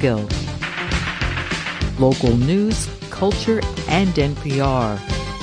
Catskill. Local news, culture, and NPR.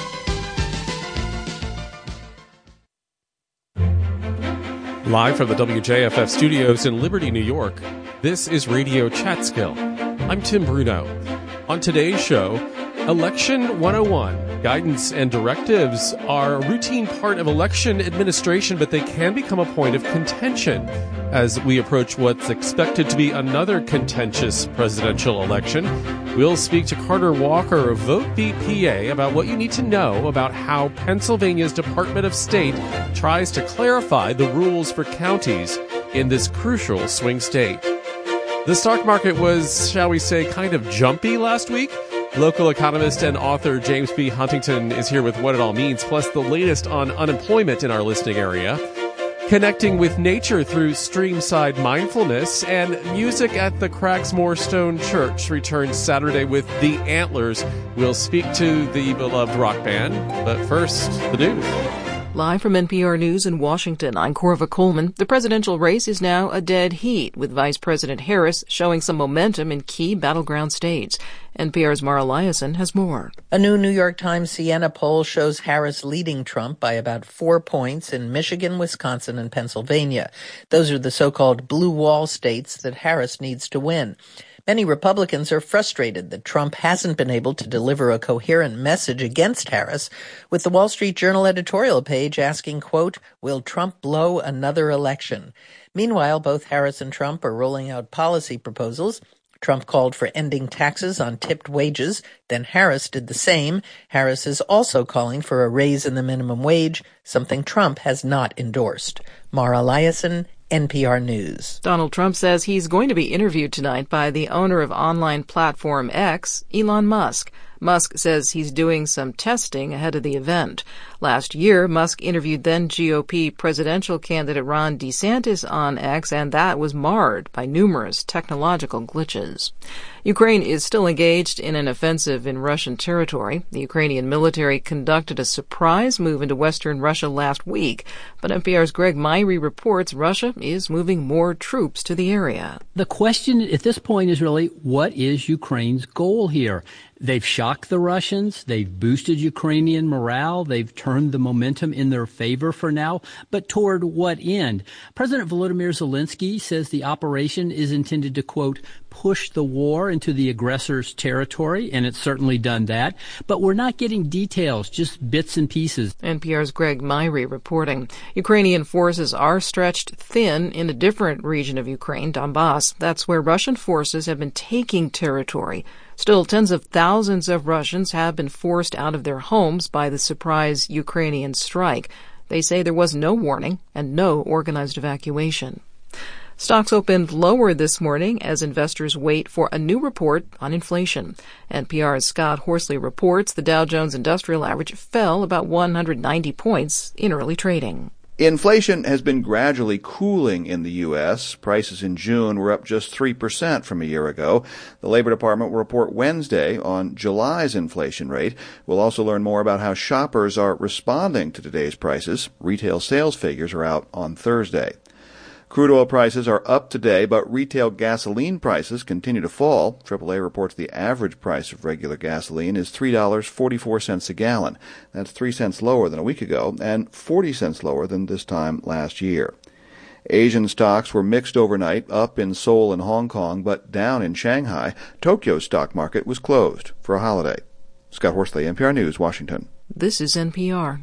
Live from the WJFF studios in Liberty, New York, this is Radio Catskill. I'm Tim Bruno. On today's show, Election 101. Guidance and directives are a routine part of election administration, but they can become a point of contention as we approach what's expected to be another contentious presidential election. We'll speak to Carter Walker of Vote Beat PA about what you need to know about how Pennsylvania's Department of State tries to clarify the rules for counties in this crucial swing state. The stock market was, shall we say, kind of jumpy last week. Local economist and author James B. Huntington is here with what it all means, plus the latest on unemployment in our listening area. Connecting with nature through streamside mindfulness, and music at the Cragsmore Stone Church returns Saturday with The Antlers. We'll speak to the beloved rock band, but first, the news. Live from NPR News in Washington, I'm Corva Coleman. The presidential race is now a dead heat, with Vice President Harris showing some momentum in key battleground states. NPR's Mara Liasson has more. A new New York Times Siena poll shows Harris leading Trump by about 4 points in Michigan, Wisconsin, and Pennsylvania. Those are the so-called blue wall states that Harris needs to win. Many Republicans are frustrated that Trump hasn't been able to deliver a coherent message against Harris, with the Wall Street Journal editorial page asking, quote, "Will Trump blow another election?" Meanwhile, both Harris and Trump are rolling out policy proposals. Trump called for ending taxes on tipped wages. Then Harris did the same. Harris is also calling for a raise in the minimum wage, something Trump has not endorsed. Mara Liasson, NPR News. Donald Trump says he's going to be interviewed tonight by the owner of online platform X, Elon Musk. Musk says he's doing some testing ahead of the event. Last year, Musk interviewed then GOP presidential candidate Ron DeSantis on X, and that was marred by numerous technological glitches. Ukraine is still engaged in an offensive in Russian territory. The Ukrainian military conducted a surprise move into western Russia last week, but NPR's Greg Myrie reports Russia is moving more troops to the area. The question at this point is really, what is Ukraine's goal here? They've shocked the Russians. They've boosted Ukrainian morale. They've turned the momentum in their favor for now. But toward what end? President Volodymyr Zelensky says the operation is intended to, quote, push the war into the aggressor's territory, and it's certainly done that. But we're not getting details, just bits and pieces. NPR's Greg Myrie reporting. Ukrainian forces are stretched thin in a different region of Ukraine, Donbass. That's where Russian forces have been taking territory. Still, tens of thousands of Russians have been forced out of their homes by the surprise Ukrainian strike. They say there was no warning and no organized evacuation. Stocks opened lower this morning as investors wait for a new report on inflation. NPR's Scott Horsley reports the Dow Jones Industrial Average fell about 190 points in early trading. Inflation has been gradually cooling in the U.S. Prices in June were up just 3% from a year ago. The Labor Department will report Wednesday on July's inflation rate. We'll also learn more about how shoppers are responding to today's prices. Retail sales figures are out on Thursday. Crude oil prices are up today, but retail gasoline prices continue to fall. AAA reports the average price of regular gasoline is $3.44 a gallon. That's 3 cents lower than a week ago and 40 cents lower than this time last year. Asian stocks were mixed overnight, up in Seoul and Hong Kong, but down in Shanghai. Tokyo's stock market was closed for a holiday. Scott Horsley, NPR News, Washington. This is NPR.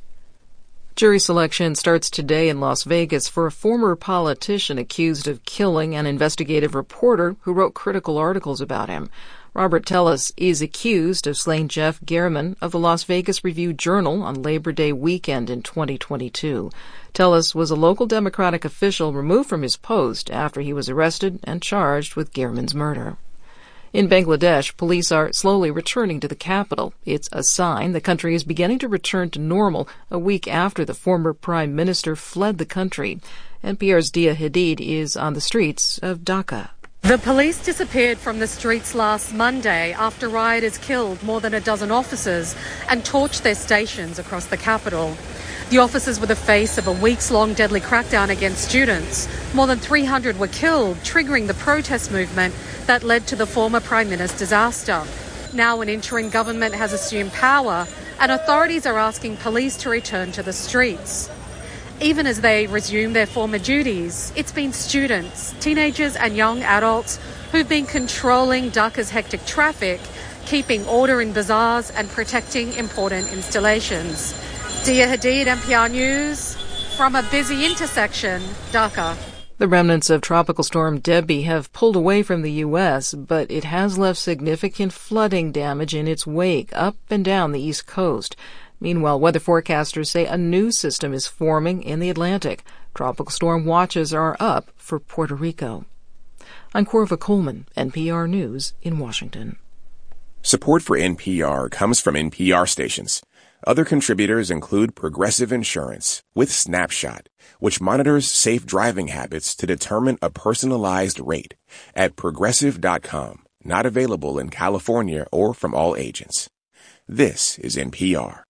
Jury selection starts today in Las Vegas for a former politician accused of killing an investigative reporter who wrote critical articles about him. Robert Tellis is accused of slaying Jeff German of the Las Vegas Review-Journal on Labor Day weekend in 2022. Tellis was a local Democratic official removed from his post after he was arrested and charged with German's murder. In Bangladesh, police are slowly returning to the capital. It's a sign the country is beginning to return to normal a week after the former prime minister fled the country. NPR's Dia Hadid is on the streets of Dhaka. The police disappeared from the streets last Monday after rioters killed more than a dozen officers and torched their stations across the capital. The officers were the face of a weeks-long deadly crackdown against students. More than 300 were killed, triggering the protest movement that led to the former Prime Minister's ouster. Now an interim government has assumed power, and authorities are asking police to return to the streets. Even as they resume their former duties, it's been students, teenagers and young adults who've been controlling Dhaka's hectic traffic, keeping order in bazaars and protecting important installations. Dia Hadid, NPR News, from a busy intersection, Dhaka. The remnants of Tropical Storm Debbie have pulled away from the U.S., but it has left significant flooding damage in its wake up and down the East Coast. Meanwhile, weather forecasters say a new system is forming in the Atlantic. Tropical storm watches are up for Puerto Rico. I'm Corva Coleman, NPR News in Washington. Support for NPR comes from NPR stations. Other contributors include Progressive Insurance with Snapshot, which monitors safe driving habits to determine a personalized rate at Progressive.com. Not available in California or from all agents. This is NPR.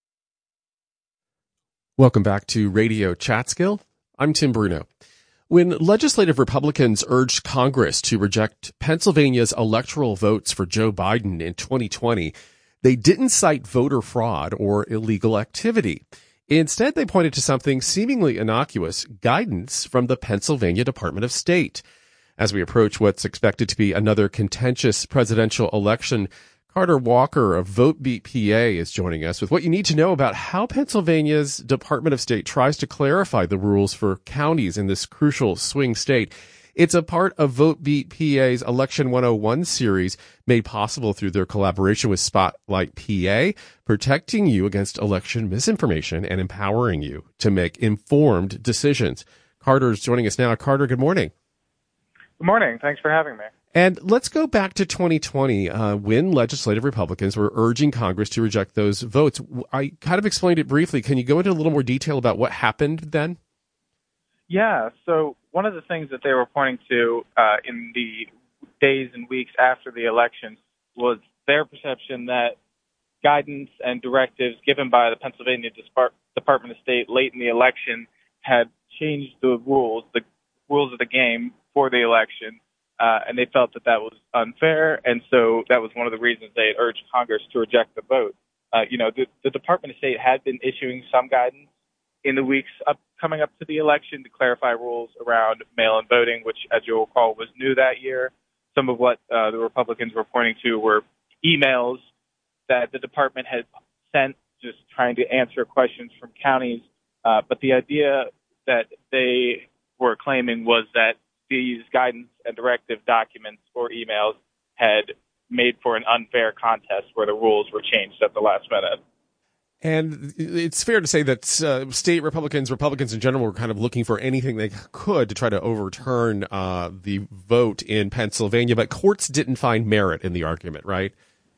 Welcome back to Radio Chatskill. I'm Tim Bruno. When legislative Republicans urged Congress to reject Pennsylvania's electoral votes for Joe Biden in 2020, they didn't cite voter fraud or illegal activity. Instead, they pointed to something seemingly innocuous, guidance from the Pennsylvania Department of State. As we approach what's expected to be another contentious presidential election, Carter Walker of VoteBeat PA is joining us with what you need to know about how Pennsylvania's Department of State tries to clarify the rules for counties in this crucial swing state. It's a part of VoteBeat PA's Election 101 series made possible through their collaboration with Spotlight PA, protecting you against election misinformation and empowering you to make informed decisions. Carter's joining us now. Carter, good morning. Good morning. Thanks for having me. And let's go back to 2020, when legislative Republicans were urging Congress to reject those votes. I kind of explained it briefly. Can you go into a little more detail about what happened then? Yeah, so one of the things that they were pointing to in the days and weeks after the election was their perception that guidance and directives given by the Pennsylvania Department of State late in the election had changed the rules of the game for the election, and they felt that that was unfair, and so that was one of the reasons they urged Congress to reject the vote. The Department of State had been issuing some guidance in the weeks coming up to the election to clarify rules around mail-in voting, which, as you'll recall, was new that year. Some of what the Republicans were pointing to were emails that the department had sent just trying to answer questions from counties. But the idea that they were claiming was that these guidance and directive documents or emails had made for an unfair contest where the rules were changed at the last minute. And it's fair to say that state Republicans in general, were kind of looking for anything they could to try to overturn the vote in Pennsylvania, but courts didn't find merit in the argument, right?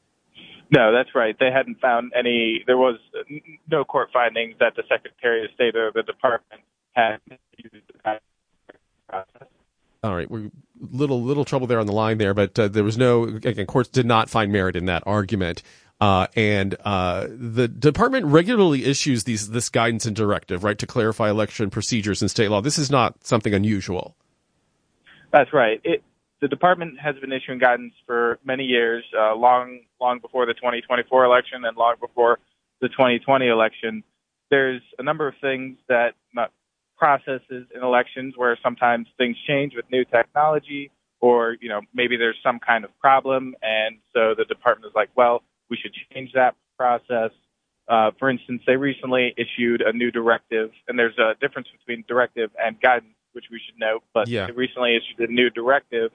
No, that's right. They hadn't found any. There was no court findings that the Secretary of State or the department had used the process. All right, we're little trouble there on the line there, but there was no. Again, courts did not find merit in that argument. And the department regularly issues this guidance and directive, right, to clarify election procedures in state law. This is not something unusual. That's right. The department has been issuing guidance for many years, long before the 2024 election and long before the 2020 election. There's a number of things that processes in elections where sometimes things change with new technology, or maybe there's some kind of problem, and so the department is like, well, we should change that process. For instance, they recently issued a new directive, and there's a difference between directive and guidance, which we should note, but They recently issued a new directive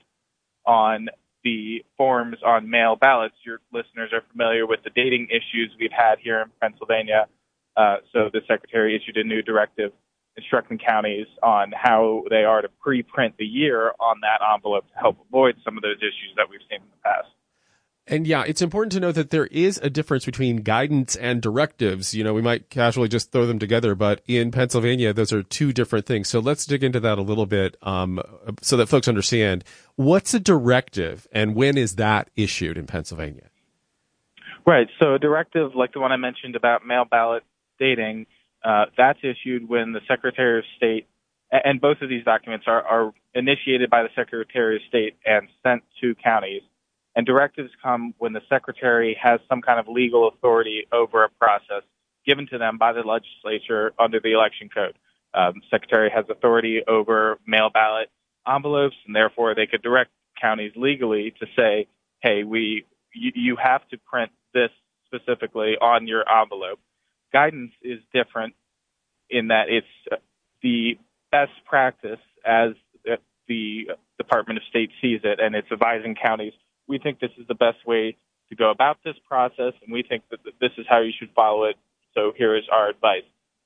on the forms on mail ballots. Your listeners are familiar with the dating issues we've had here in Pennsylvania. So the Secretary issued a new directive instructing counties on how they are to pre-print the year on that envelope to help avoid some of those issues that we've seen in the past. And yeah, it's important to know that there is a difference between guidance and directives. We might casually just throw them together, but in Pennsylvania, those are two different things. So let's dig into that a little bit so that folks understand what's a directive and when is that issued in Pennsylvania? Right. So a directive like the one I mentioned about mail ballot dating That's issued when the Secretary of State, and both of these documents are initiated by the Secretary of State and sent to counties. And directives come when the Secretary has some kind of legal authority over a process given to them by the legislature under the Election Code. Secretary has authority over mail ballot envelopes, and therefore they could direct counties legally to say, hey, you have to print this specifically on your envelope. Guidance is different in that it's the best practice as the Department of State sees it, and it's advising counties. We think this is the best way to go about this process, and we think that this is how you should follow it. So here is our advice.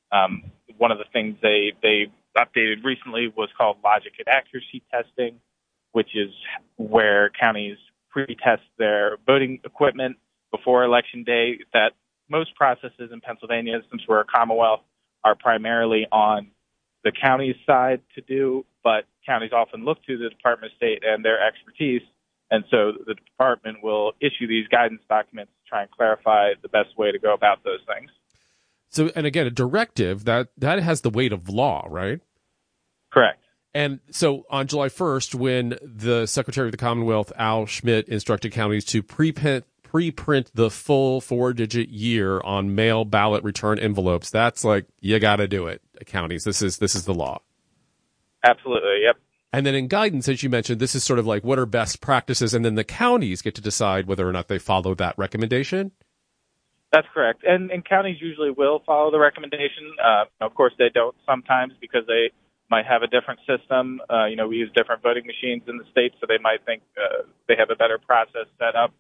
One of the things they updated recently was called logic and accuracy testing, which is where counties pre-test their voting equipment before Election Day. That most processes in Pennsylvania, since we're a Commonwealth, are primarily on the county's side to do, but counties often look to the Department of State and their expertise. And so the department will issue these guidance documents to try and clarify the best way to go about those things. So, and again, a directive, that has the weight of law, right? Correct. And so on July 1st, when the Secretary of the Commonwealth, Al Schmidt, instructed counties to preprint the full 4-digit year on mail ballot return envelopes, that's like, you got to do it, counties. This is the law. Absolutely, yep. And then in guidance, as you mentioned, this is sort of like what are best practices, and then the counties get to decide whether or not they follow that recommendation? That's correct. And counties usually will follow the recommendation. Of course, they don't sometimes because they might have a different system. We use different voting machines in the state, so they might think they have a better process set up.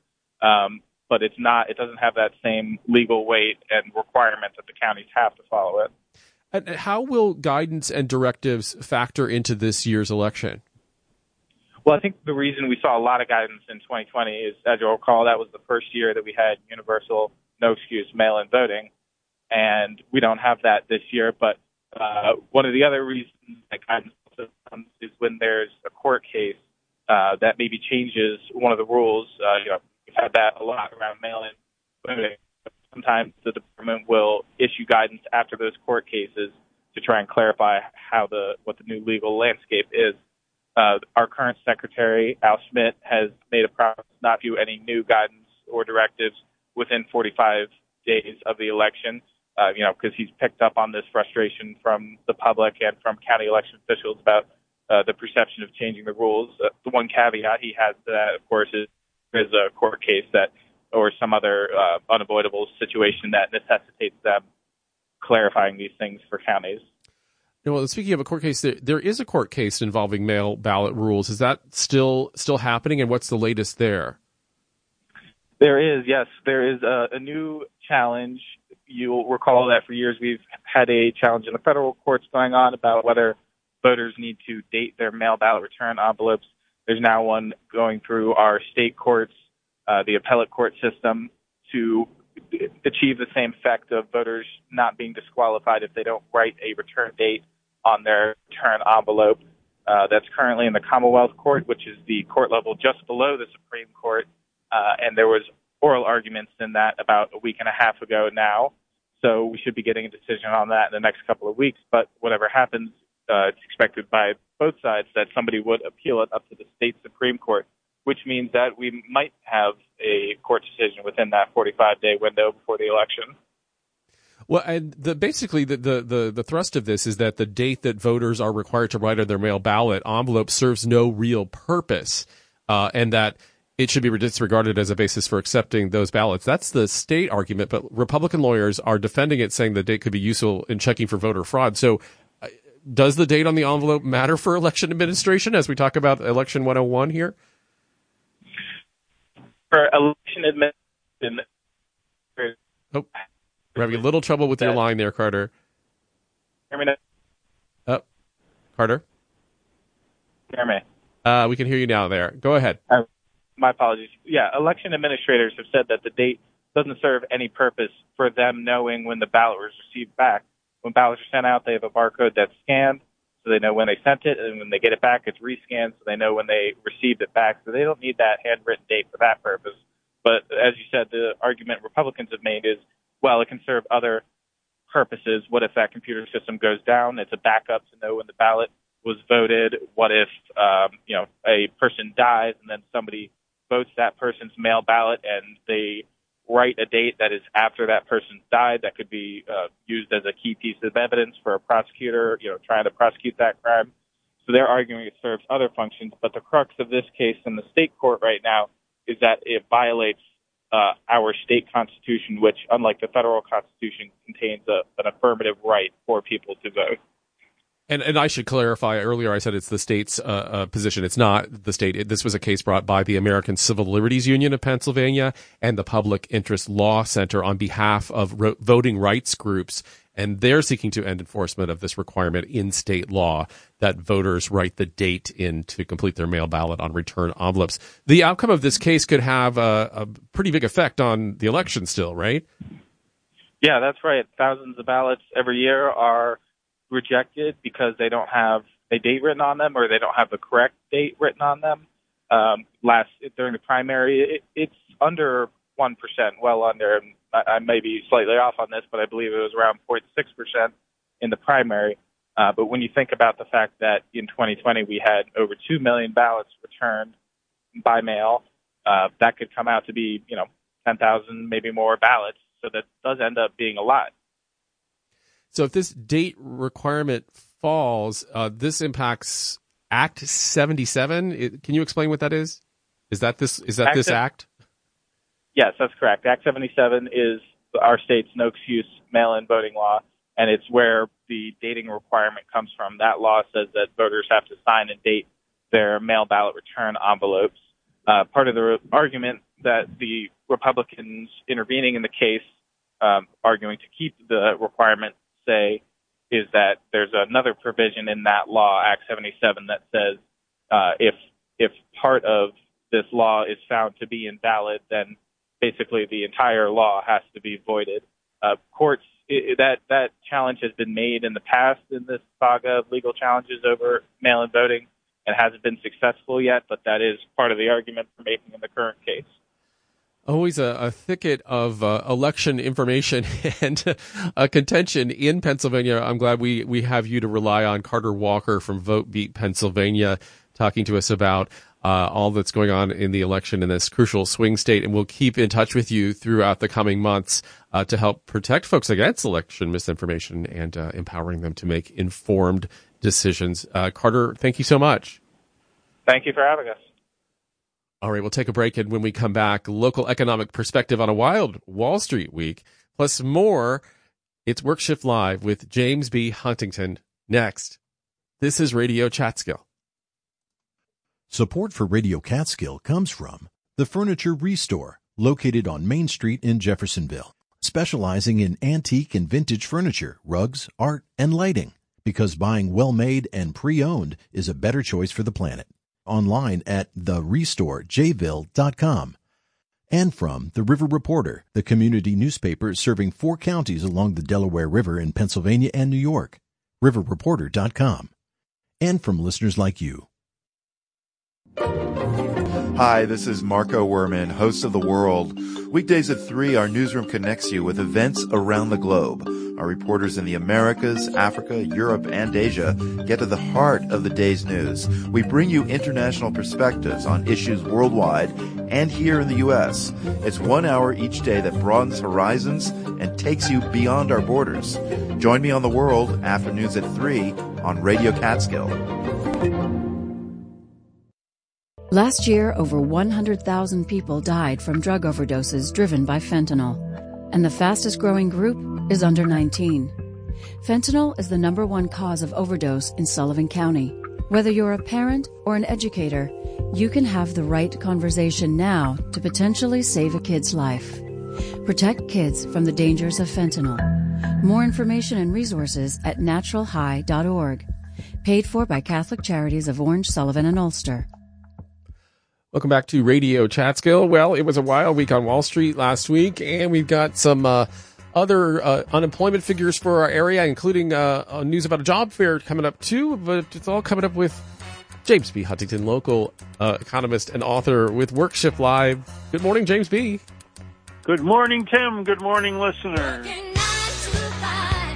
But it doesn't have that same legal weight and requirement that the counties have to follow it. And how will guidance and directives factor into this year's election? Well, I think the reason we saw a lot of guidance in 2020 is, as you'll recall, that was the first year that we had universal, no-excuse mail-in voting, and we don't have that this year. But one of the other reasons that guidance comes is when there's a court case that maybe changes one of the rules. We've had that a lot around mail-in voting. Sometimes the department will issue guidance after those court cases to try and clarify what the new legal landscape is. Our current secretary, Al Schmidt, has made a promise not to do any new guidance or directives within 45 days of the election, because he's picked up on this frustration from the public and from county election officials about the perception of changing the rules. The one caveat he has to that, of course, is a court case or some other unavoidable situation that necessitates them clarifying these things for counties. Well, speaking of a court case, there is a court case involving mail ballot rules. Is that still happening, and what's the latest there? There is, yes. There is a new challenge. You'll recall that for years we've had a challenge in the federal courts going on about whether voters need to date their mail ballot return envelopes. There's now one going through our state courts, the appellate court system, to achieve the same effect of voters not being disqualified if they don't write a return date on their return envelope. That's currently in the Commonwealth Court, which is the court level just below the Supreme Court. And there was oral arguments in that about a week and a half ago now. So we should be getting a decision on that in the next couple of weeks. But whatever happens, it's expected by both sides that somebody would appeal it up to the state Supreme Court, which means that we might have a court decision within that 45-day window before the election. Well, and basically the thrust of this is that the date that voters are required to write on their mail ballot envelope serves no real purpose, and that it should be disregarded as a basis for accepting those ballots. That's the state argument, but Republican lawyers are defending it, saying the date could be useful in checking for voter fraud. So does the date on the envelope matter for election administration as we talk about Election 101 here? For election administration... Oh, we're having a little trouble with your line there, Carter. Hear me now? Oh, Carter? Hear me? We can hear you now there. Go ahead. My apologies. Yeah, election administrators have said that the date doesn't serve any purpose for them knowing when the ballot was received back. When ballots are sent out, they have a barcode that's scanned, so they know when they sent it, and when they get it back, it's rescanned, so they know when they received it back. So they don't need that handwritten date for that purpose. But as you said, the argument Republicans have made is, well, it can serve other purposes. What if that computer system goes down? It's a backup to know when the ballot was voted. What if, a person dies and then somebody votes that person's mail ballot and they write a date that is after that person died? That could be used as a key piece of evidence for a prosecutor, trying to prosecute that crime. So they're arguing it serves other functions. But the crux of this case in the state court right now is that it violates our state constitution, which, unlike the federal constitution, contains an affirmative right for people to vote. And I should clarify, earlier I said it's the state's position. It's not the state. This was a case brought by the American Civil Liberties Union of Pennsylvania and the Public Interest Law Center on behalf of voting rights groups. And they're seeking to end enforcement of this requirement in state law that voters write the date in to complete their mail ballot on return envelopes. The outcome of this case could have a pretty big effect on the election still, right? Yeah, that's right. Thousands of ballots every year are rejected because they don't have a date written on them or they don't have the correct date written on them. During the primary, it's under 1%, well under. I may be slightly off on this, but I believe it was around 0.6% in the primary. But when you think about the fact that in 2020 we had over 2 million ballots returned by mail, that could come out to be, 10,000, maybe more ballots. So that does end up being a lot. So if this date requirement falls, this impacts Act 77. Can you explain what that is? Is that this act? Yes, that's correct. Act 77 is our state's no excuse mail-in voting law, and it's where the dating requirement comes from. That law says that voters have to sign and date their mail ballot return envelopes. Part of the argument that the Republicans intervening in the case, arguing to keep the requirement, say is that there's another provision in that law, Act 77, that says if part of this law is found to be invalid, then basically the entire law has to be voided. Courts, that challenge has been made in the past in this saga of legal challenges over mail-in voting and hasn't been successful yet, but that is part of the argument for making in the current case. Always a thicket of election information and a contention in Pennsylvania. I'm glad we have you to rely on. Carter Walker from VoteBeat Pennsylvania talking to us about all that's going on in the election in this crucial swing state. And we'll keep in touch with you throughout the coming months to help protect folks against election misinformation and empowering them to make informed decisions. Carter, thank you so much. Thank you for having us. All right, we'll take a break, and when we come back, local economic perspective on a wild Wall Street week, plus more. It's WorkShift Live with James B. Huntington next. This is Radio Catskill. Support for Radio Catskill comes from The Furniture Restore, located on Main Street in Jeffersonville, specializing in antique and vintage furniture, rugs, art, and lighting, because buying well-made and pre-owned is a better choice for the planet. Online at therestorejville.com. And from The River Reporter, the community newspaper serving 4 counties along the Delaware River in Pennsylvania and New York. riverreporter.com. And from listeners like you. Hi, this is Marco Werman, host of The World. Weekdays at 3, our newsroom connects you with events around the globe. Our reporters in the Americas, Africa, Europe, and Asia get to the heart of the day's news. We bring you international perspectives on issues worldwide and here in the U.S. It's 1 hour each day that broadens horizons and takes you beyond our borders. Join me on The World, afternoons at 3 on Radio Catskill. Last year, over 100,000 people died from drug overdoses driven by fentanyl, and the fastest-growing group is under 19. Fentanyl is the #1 cause of overdose in Sullivan County. Whether you're a parent or an educator, you can have the right conversation now to potentially save a kid's life. Protect kids from the dangers of fentanyl. More information and resources at naturalhigh.org. Paid for by Catholic Charities of Orange, Sullivan, and Ulster. Welcome back to Radio Catskill. Well, it was a wild week on Wall Street last week, and we've got some other unemployment figures for our area, including news about a job fair coming up too, but it's all coming up with James B. Huntington, local economist and author with WorkShift Live. Good morning, James B. Good morning, Tim. Good morning, listeners.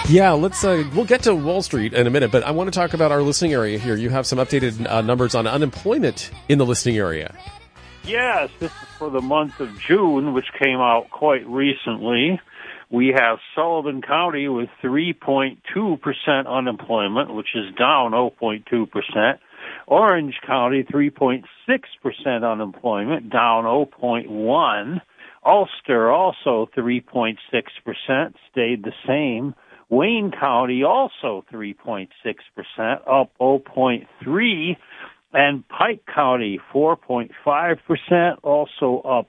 Yeah, we'll get to Wall Street in a minute, but I want to talk about our listening area here. You have some updated numbers on unemployment in the listening area. Yes, this is for the month of June, which came out quite recently. We have Sullivan County with 3.2% unemployment, which is down 0.2%. Orange County, 3.6% unemployment, down 0.1%. Ulster, also 3.6%, stayed the same. Wayne County, also 3.6%, up 0.3%. And Pike County, 4.5%, also up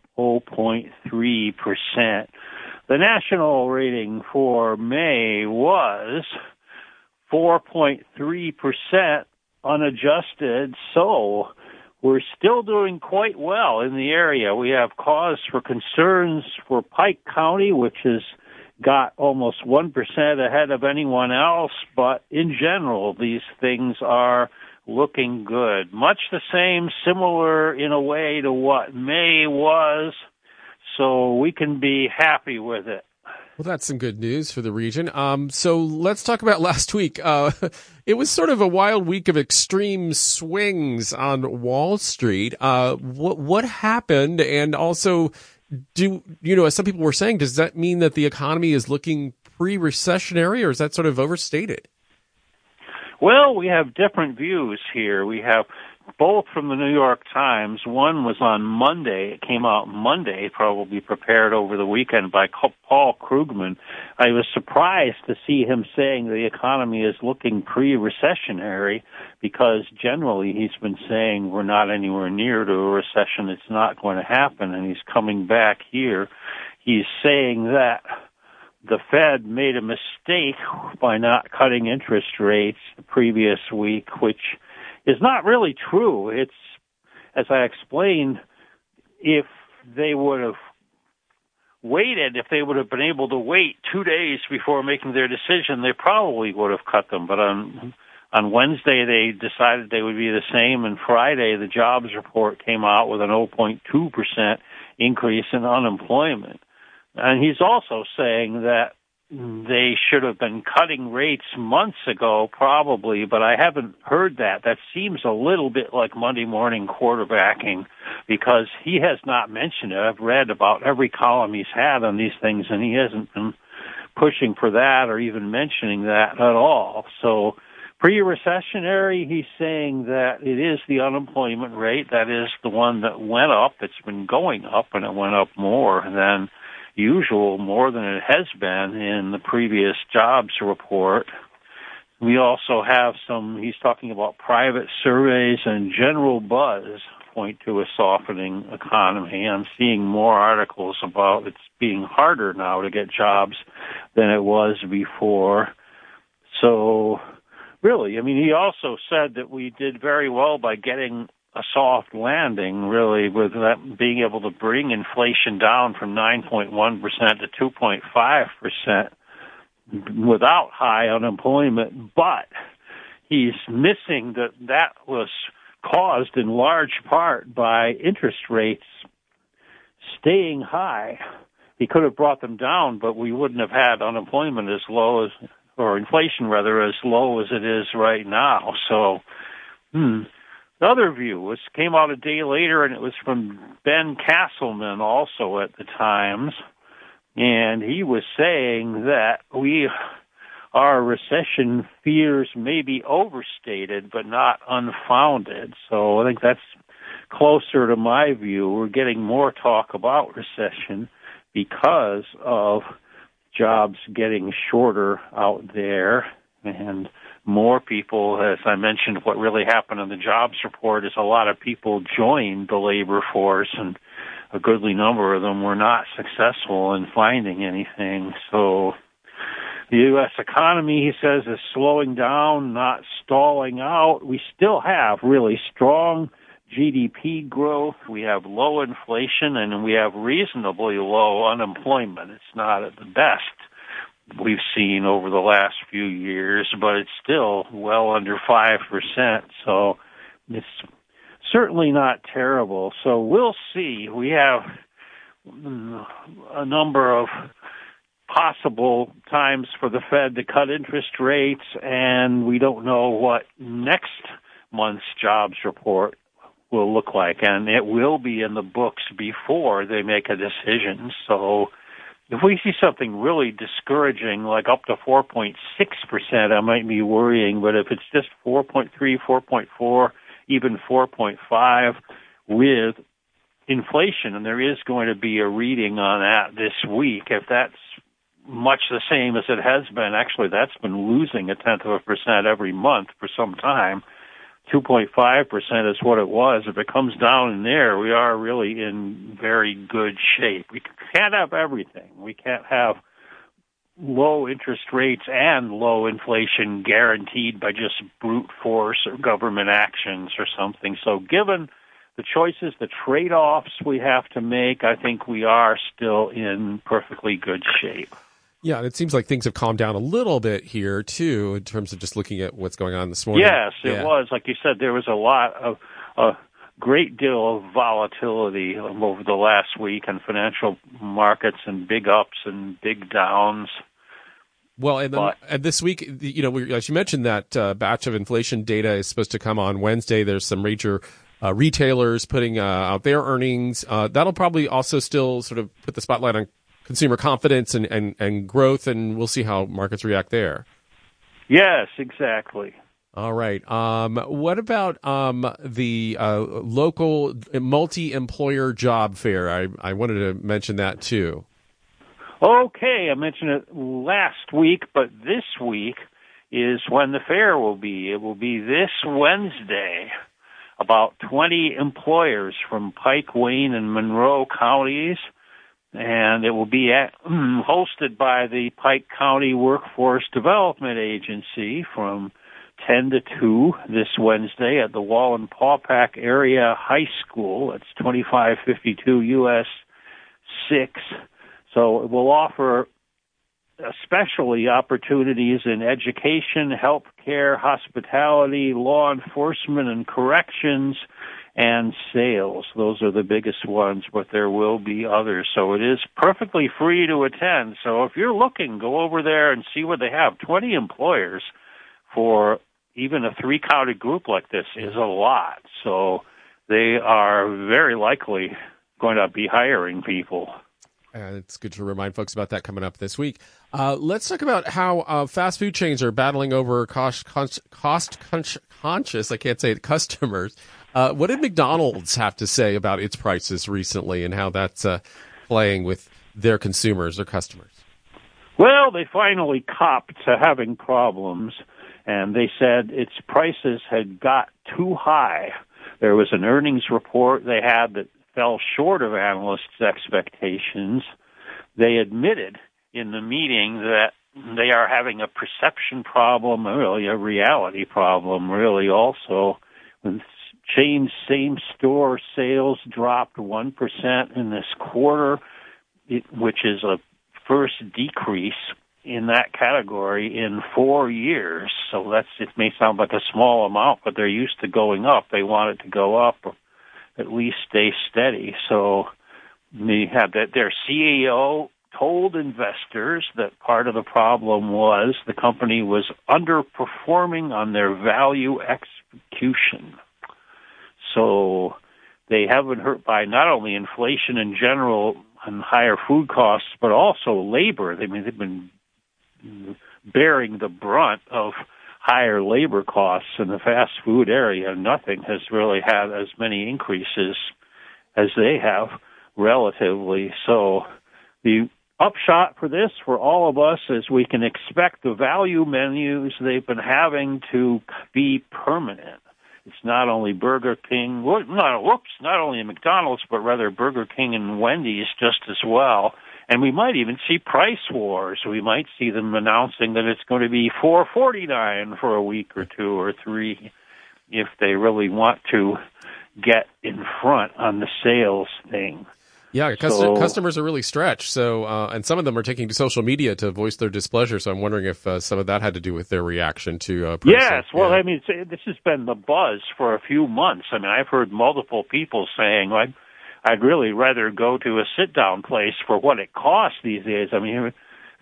0.3%. The national rating for May was 4.3% unadjusted, so we're still doing quite well in the area. We have cause for concerns for Pike County, which has got almost 1% ahead of anyone else, but in general, these things are looking good. Much the same, similar in a way to what May was, so we can be happy with it. Well, that's some good news for the region. So let's talk about last week. It was sort of a wild week of extreme swings on Wall Street. What happened? And also, as some people were saying, does that mean that the economy is looking pre-recessionary, or is that sort of overstated? Well, we have different views here. We have both from the New York Times. One was on Monday. It came out Monday, probably prepared over the weekend by Paul Krugman. I was surprised to see him saying the economy is looking pre-recessionary, because generally he's been saying we're not anywhere near to a recession. It's not going to happen, and he's coming back here. He's saying that the Fed made a mistake by not cutting interest rates the previous week, which is not really true. It's, as I explained, if they would have waited, if they would have been able to wait 2 days before making their decision, they probably would have cut them. But on Wednesday, they decided they would be the same, and Friday, the jobs report came out with an 0.2% increase in unemployment. And he's also saying that they should have been cutting rates months ago, probably, but I haven't heard that. That seems a little bit like Monday morning quarterbacking, because he has not mentioned it. I've read about every column he's had on these things, and he hasn't been pushing for that or even mentioning that at all. So pre-recessionary, he's saying that it is the unemployment rate. That is the one that went up. It's been going up, and it went up more than usual, more than it has been in the previous jobs report. We also have he's talking about private surveys and general buzz point to a softening economy. I'm seeing more articles about it's being harder now to get jobs than it was before. So really, he also said that we did very well by getting a soft landing, really, with that being able to bring inflation down from 9.1% to 2.5% without high unemployment. But he's missing that was caused in large part by interest rates staying high. He could have brought them down, but we wouldn't have had unemployment as low as, or inflation rather, as low as it is right now. So, the other view came out a day later, and it was from Ben Castleman, also at the Times, and he was saying that our recession fears may be overstated but not unfounded. So I think that's closer to my view. We're getting more talk about recession because of jobs getting shorter out there, and more people, as I mentioned, what really happened in the jobs report is a lot of people joined the labor force, and a goodly number of them were not successful in finding anything. So the U.S. economy, he says, is slowing down, not stalling out. We still have really strong GDP growth. We have low inflation, and we have reasonably low unemployment. It's not at the best we've seen over the last few years, but it's still well under 5%, so it's certainly not terrible. So we'll see. We have a number of possible times for the Fed to cut interest rates, and we don't know what next month's jobs report will look like, and it will be in the books before they make a decision. So if we see something really discouraging, like up to 4.6%, I might be worrying, but if it's just 4.3, 4.4, even 4.5 with inflation, and there is going to be a reading on that this week, if that's much the same as it has been, actually that's been losing 0.1% every month for some time. 2.5% is what it was. If it comes down in there, we are really in very good shape. We can't have everything. We can't have low interest rates and low inflation guaranteed by just brute force or government actions or something. So given the choices, the trade-offs we have to make, I think we are still in perfectly good shape. Yeah, and it seems like things have calmed down a little bit here, too, in terms of just looking at what's going on this morning. Yes, it was. Like you said, there was a great deal of volatility over the last week in financial markets, and big ups and big downs. Well, and this week, as you mentioned, that batch of inflation data is supposed to come on Wednesday. There's some major retailers putting out their earnings. That'll probably also still sort of put the spotlight on consumer confidence and growth, and we'll see how markets react there. Yes, exactly. All right. What about the local multi-employer job fair? I wanted to mention that too. Okay, I mentioned it last week, but this week is when the fair will be. It will be this Wednesday. About 20 employers from Pike, Wayne, and Monroe counties, and it will be hosted by the Pike County Workforce Development Agency from 10 to 2 this Wednesday at the Wallenpaupack Area High School. It's 2552 US 6. So it will offer especially opportunities in education, healthcare, hospitality, law enforcement, and corrections, and sales. Those are the biggest ones, but there will be others. So it is perfectly free to attend. So if you're looking, go over there and see what they have. 20 employers for even a 3-county group like this is a lot. So they are very likely going to be hiring people. It's good to remind folks about that coming up this week. Let's talk about how fast food chains are battling over cost-conscious, I can't say it, customers. What did McDonald's have to say about its prices recently and how that's playing with their consumers, their customers? Well, they finally copped to having problems, and they said its prices had got too high. There was an earnings report they had that fell short of analysts' expectations. They admitted in the meeting that they are having a perception problem, really a reality problem, really also. Chain same-store sales dropped 1% in this quarter, which is a first decrease in that category in 4 years. So it may sound like a small amount, but they're used to going up. They want it to go up, or at least stay steady. So they have that. Their CEO told investors that part of the problem was the company was underperforming on their value execution. So they have been hurt by not only inflation in general and higher food costs, but also labor. They've been bearing the brunt of higher labor costs in the fast food area. Nothing has really had as many increases as they have relatively. So the upshot for this, for all of us, is we can expect the value menus they've been having to be permanent. It's not only Burger King, not only McDonald's, but rather Burger King and Wendy's just as well. And we might even see price wars. We might see them announcing that it's going to be $4.49 for a week or 2 or 3 if they really want to get in front on the sales thing. Yeah, customers are really stretched. So, and some of them are taking to social media to voice their displeasure. So I'm wondering if some of that had to do with their reaction to pricing. Yes, well, I mean, this has been the buzz for a few months. I mean, I've heard multiple people saying, I'd really rather go to a sit-down place for what it costs these days. I mean,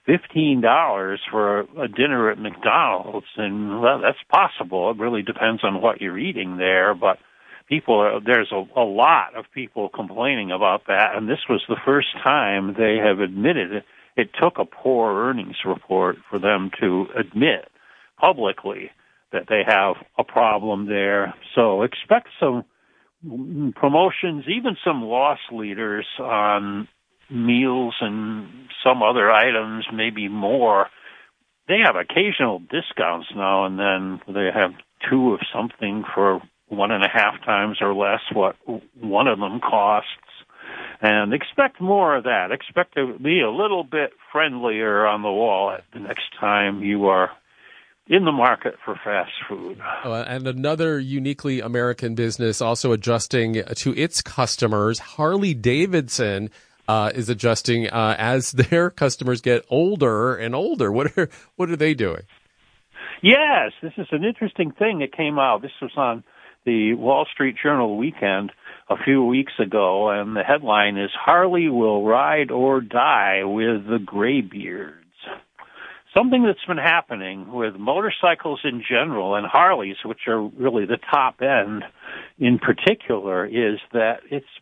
$15 for a dinner at McDonald's, and well, that's possible. It really depends on what you're eating there, but there's a lot of people complaining about that, and this was the first time they have admitted it. It took a poor earnings report for them to admit publicly that they have a problem there. So expect some promotions, even some loss leaders on meals and some other items, maybe more. They have occasional discounts now and then. They have 2 of something for 1.5 times or less what one of them costs. And expect more of that. Expect to be a little bit friendlier on the wall the next time you are in the market for fast food. And another uniquely American business also adjusting to its customers, Harley-Davidson, is adjusting as their customers get older and older. What are they doing? Yes, this is an interesting thing that came out. This was on the Wall Street Journal weekend a few weeks ago, and the headline is, Harley will ride or die with the graybeards. Something that's been happening with motorcycles in general and Harleys, which are really the top end in particular, is that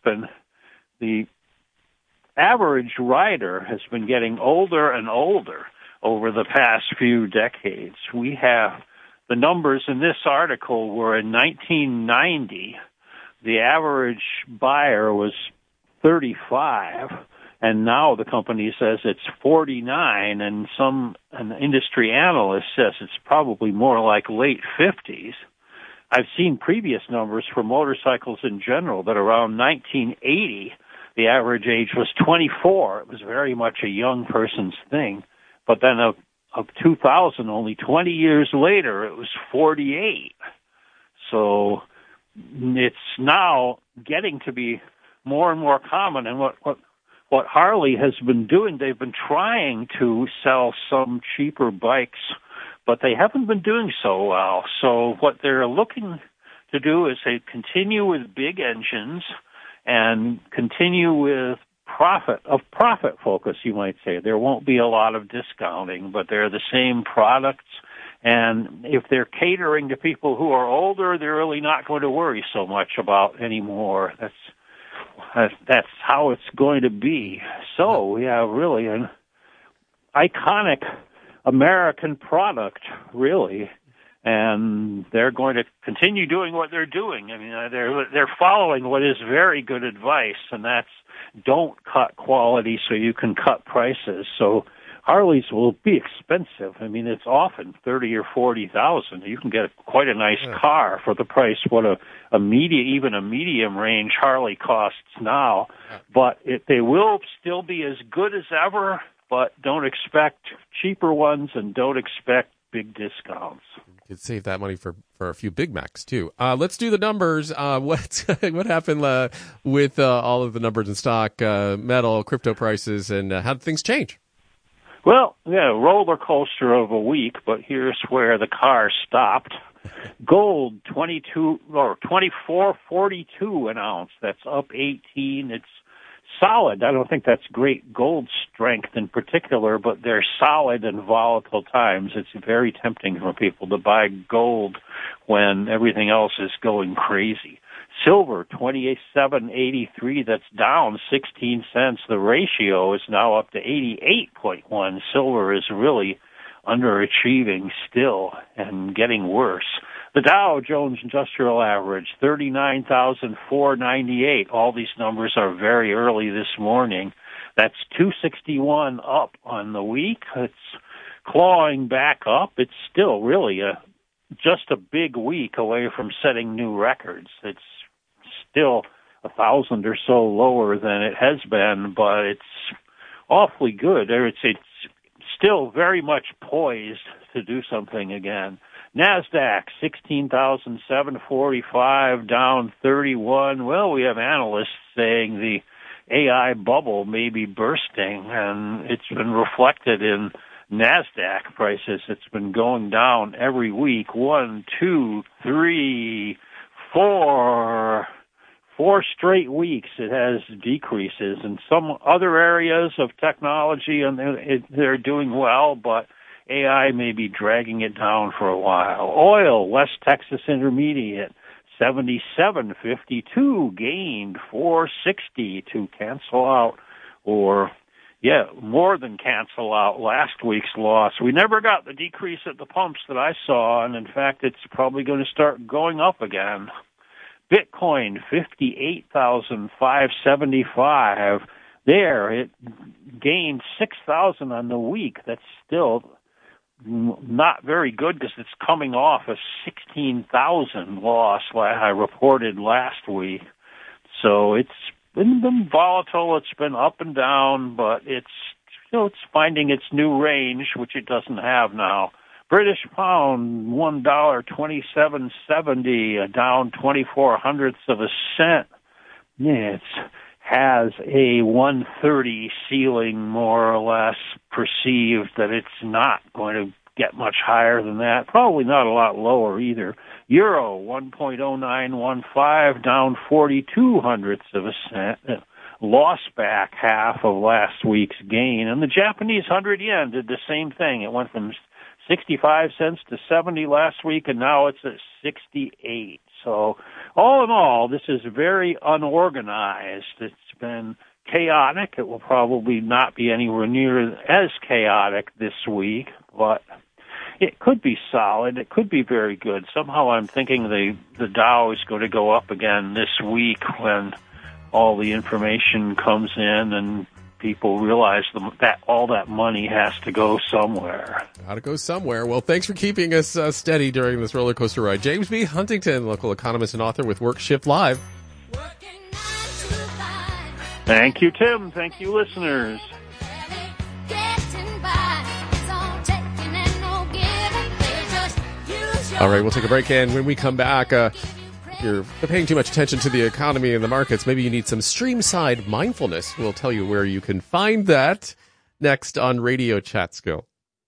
the average rider has been getting older and older over the past few decades. We have the numbers in this article were in 1990, the average buyer was 35, and now the company says it's 49, and an industry analyst says it's probably more like late 50s. I've seen previous numbers for motorcycles in general that around 1980, the average age was 24. It was very much a young person's thing. But then of 2000, only 20 years later, it was 48. So it's now getting to be more and more common. And what Harley has been doing, they've been trying to sell some cheaper bikes, but they haven't been doing so well. So what they're looking to do is they continue with big engines and continue with profit focus, you might say. There won't be a lot of discounting, but they're the same products. And if they're catering to people who are older, they're really not going to worry so much about anymore. That's how it's going to be. So we have really an iconic American product, really, and they're going to continue doing what they're doing. I mean, they're following what is very good advice, and that's don't cut quality so you can cut prices. So Harleys will be expensive. I mean, it's often $30,000 or $40,000. You can get quite a nice car for the price what a medium range Harley costs now. But they will still be as good as ever. But don't expect cheaper ones and don't expect big discounts. You could save that money for a few Big Macs, too. Let's do the numbers. What happened with all of the numbers in stock, metal, crypto prices, and how did things change? Well, yeah, roller coaster of a week, but here's where the car stopped. Gold, 24.42 an ounce. That's up 18. It's solid. I don't think that's great gold strength in particular, but they're solid in volatile times. It's very tempting for people to buy gold when everything else is going crazy. Silver, 27.83. That's down 16 cents. The ratio is now up to 88.1. Silver is really underachieving still and getting worse. The Dow Jones Industrial Average, 39,498. All these numbers are very early this morning. That's 261 up on the week. It's clawing back up. It's still really just a big week away from setting new records. It's still 1,000 or so lower than it has been, but it's awfully good. It's still very much poised to do something again. NASDAQ, 16,745, down 31. Well, we have analysts saying the AI bubble may be bursting, and it's been reflected in NASDAQ prices. It's been going down every week. 1, 2, 3, 4 4 straight weeks it has decreases. In some other areas of technology, and they're doing well, but AI may be dragging it down for a while. Oil, West Texas Intermediate, 77.52, gained 4.60 to cancel out, or more than cancel out last week's loss. We never got the decrease at the pumps that I saw, and in fact, it's probably going to start going up again. Bitcoin, 58,575. There, it gained 6,000 on the week. That's still not very good because it's coming off a 16,000 loss I reported last week. So it's been volatile. It's been up and down, but it's finding its new range, which it doesn't have now. British pound, $1.2770, down 0.24 of a cent. Yeah, it has a 130 ceiling, more or less, perceived that it's not going to get much higher than that. Probably not a lot lower either. Euro, 1.0915, down 0.42 of a cent. Lost back half of last week's gain. And the Japanese 100 yen did the same thing. It went from 65 cents to 70 last week, and now it's at 68. So all in all, this is very unorganized. It's been chaotic. It will probably not be anywhere near as chaotic this week, but it could be solid. It could be very good. Somehow I'm thinking the Dow is going to go up again this week when all the information comes in and people realize that all that money has to go somewhere. Got to go somewhere. Well, thanks for keeping us steady during this roller coaster ride. James B. Huntington, local economist and author with WorkShift Live. Thank you, Tim. Thank you, listeners. All right, we'll take a break, and when we come back, if you're paying too much attention to the economy and the markets, maybe you need some stream-side mindfulness. We'll tell you where you can find that next on Radio Catskill.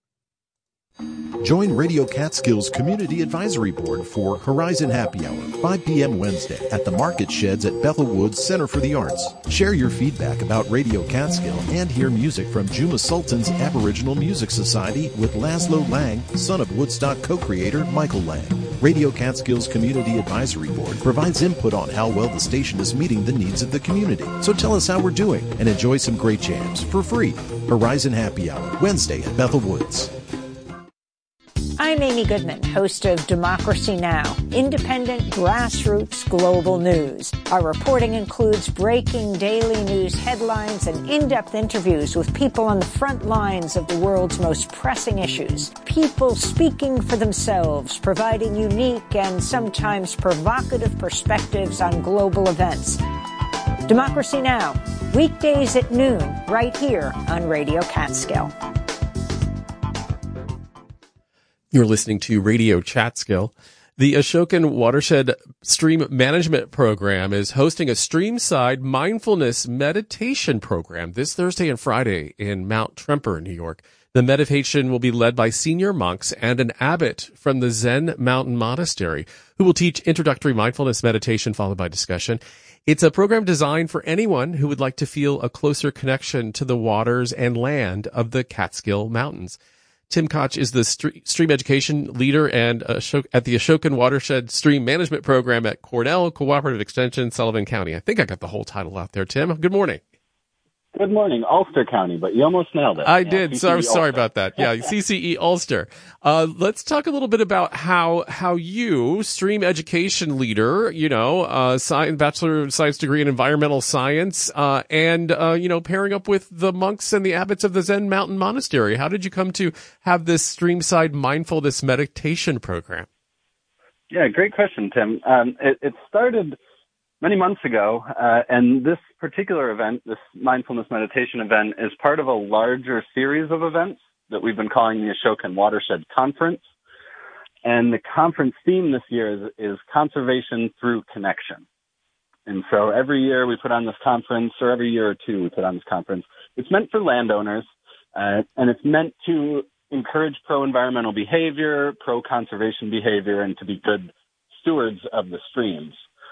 Join Radio Catskill's Community Advisory Board for Horizon Happy Hour, 5 p.m. Wednesday at the Market Sheds at Bethel Woods Center for the Arts. Share your feedback about Radio Catskill and hear music from Juma Sultan's Aboriginal Music Society with Laszlo Lang, son of Woodstock co-creator Michael Lang. Radio Catskill's Community Advisory Board provides input on how well the station is meeting the needs of the community. So tell us how we're doing and enjoy some great jams for free. Horizon Happy Hour, Wednesday at Bethel Woods. I'm Amy Goodman, host of Democracy Now!, independent, grassroots, global news. Our reporting includes breaking daily news headlines and in-depth interviews with people on the front lines of the world's most pressing issues. People speaking for themselves, providing unique and sometimes provocative perspectives on global events. Democracy Now!, weekdays at noon, right here on Radio Catskill. You're listening to Radio Catskill. The Ashokan Watershed Stream Management Program is hosting a stream-side mindfulness meditation program this Thursday and Friday in Mount Tremper, New York. The meditation will be led by senior monks and an abbot from the Zen Mountain Monastery, who will teach introductory mindfulness meditation followed by discussion. It's a program designed for anyone who would like to feel a closer connection to the waters and land of the Catskill Mountains. Tim Koch is the stream education leader and at the Ashokan Watershed Stream Management Program at Cornell Cooperative Extension, Sullivan County. I think I got the whole title out there, Tim. Good morning. Good morning, Ulster County, but you almost nailed it. I did. So I'm sorry about that. Yeah, CCE Ulster. Let's talk a little bit about how you, stream education leader, Bachelor of Science degree in environmental science, and pairing up with the monks and the abbots of the Zen Mountain Monastery. How did you come to have this stream-side mindfulness meditation program? Yeah, great question, Tim. It started many months ago, and this particular event, this mindfulness meditation event, is part of a larger series of events that we've been calling the Ashokan Watershed Conference. And the conference theme this year is conservation through connection. And so every year we put on this conference, or every year or two we put on this conference. It's meant for landowners, and it's meant to encourage pro-environmental behavior, pro-conservation behavior, and to be good stewards of the streams.